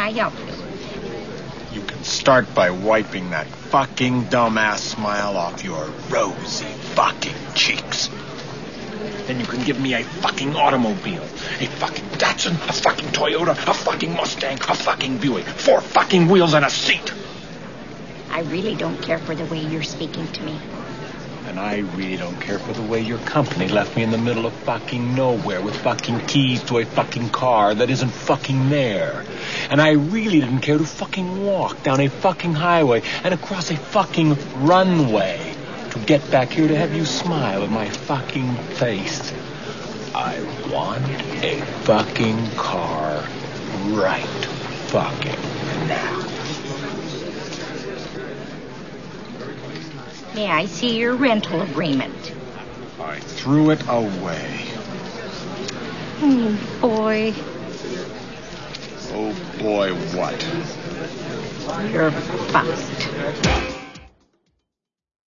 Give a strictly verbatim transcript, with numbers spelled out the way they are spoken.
I help you? You can start by wiping that fucking dumbass smile off your rosy fucking cheeks. Then you can give me a fucking automobile. A fucking Datsun, a fucking Toyota, a fucking Mustang, a fucking Buick. Four fucking wheels and a seat. I really don't care for the way you're speaking to me. And I really don't care for the way your company left me in the middle of fucking nowhere with fucking keys to a fucking car that isn't fucking there. And I really didn't care to fucking walk down a fucking highway and across a fucking runway to get back here to have you smile at my fucking face. I want a fucking car right fucking now. Yeah, I see your rental agreement. I threw it away. Oh, boy. Oh, boy, what? You're bust.